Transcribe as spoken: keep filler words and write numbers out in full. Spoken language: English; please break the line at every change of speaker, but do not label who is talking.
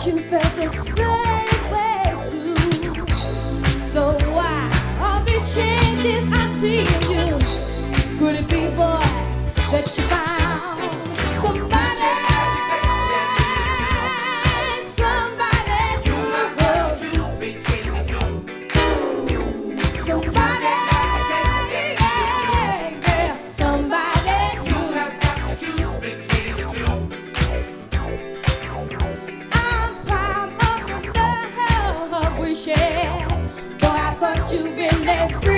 you felt the same way too. So why all these changes I see in you? Could it be, boy, that you found somebody, somebody who will choose between the two? Somebody, yeah, yeah, somebody you have got to choose between the two. I'm proud of the love we share. Boy, I thought you really.